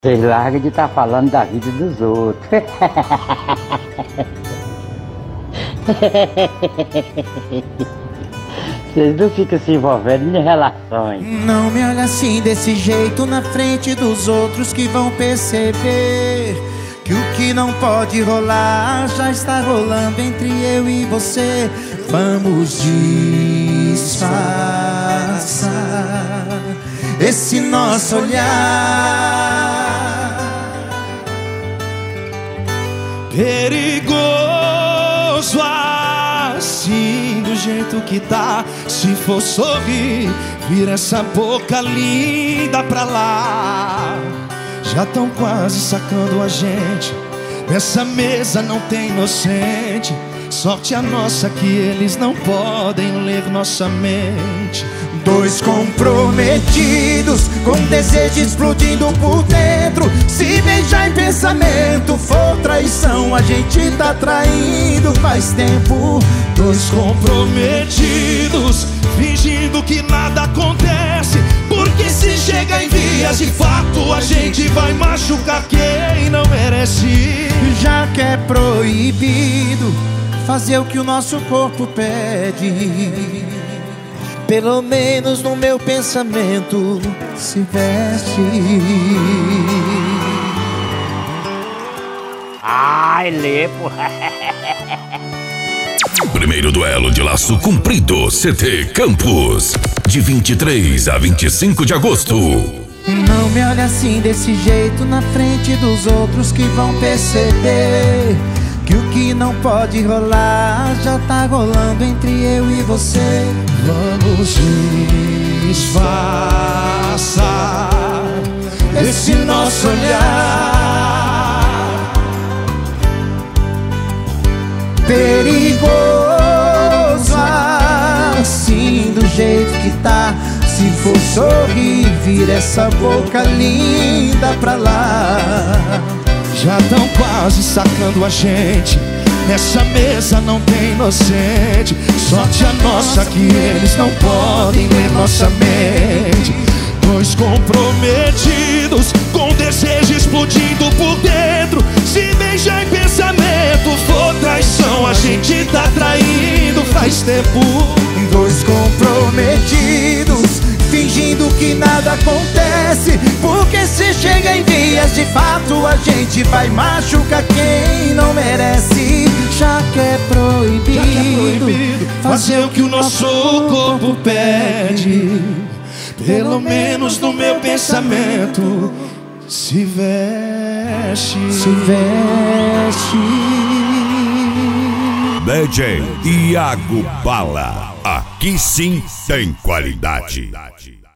Vocês largam de estar falando da vida dos outros. Vocês não ficam se envolvendo em relações. Não me olha assim desse jeito na frente dos outros, que vão perceber que o que não pode rolar já está rolando entre eu e você. Vamos disfarçar esse nosso olhar. Perigoso assim, do jeito que tá. Se for sorrir, vira essa boca linda pra lá. Já tão quase sacando a gente. Nessa mesa não tem inocente. Sorte a nossa que eles não podem ler nossa mente. Dois comprometidos, com desejo explodindo por dentro. Se beijar em pensamento for traição, a gente tá traindo faz tempo. Dois comprometidos, fingindo que nada acontece, porque se chega em vias de fato, a gente vai machucar quem não merece. Já que é proibido fazer o que o nosso corpo pede, pelo menos no meu pensamento se veste. Ai, lepo. Primeiro duelo de laço comprido, CT Campos, de 23 a 25 de agosto. Não me olha assim desse jeito na frente dos outros, que vão perceber que o que não pode rolar já tá rolando entre eu e você. Vamos disfarçar esse nosso olhar. Perigoso assim, do jeito que tá. Se for sorrir, vira essa boca linda pra lá. Já tão quase sacando a gente. Nessa mesa não tem inocente. Sorte a nossa que eles não podem ler nossa mente. Dois comprometidos, com desejo explodindo por dentro. Se beijar em pensamento for traição, a gente tá traindo faz tempo. Dois comprometidos, fingindo que nada acontece, porque se chega em vias de fato, a gente vai machucar quem não merece. Já que é proibido fazer o que o nosso corpo pede, pelo menos no meu pensamento se veste. Se veste. DJ Iago Bala, aqui sim tem qualidade.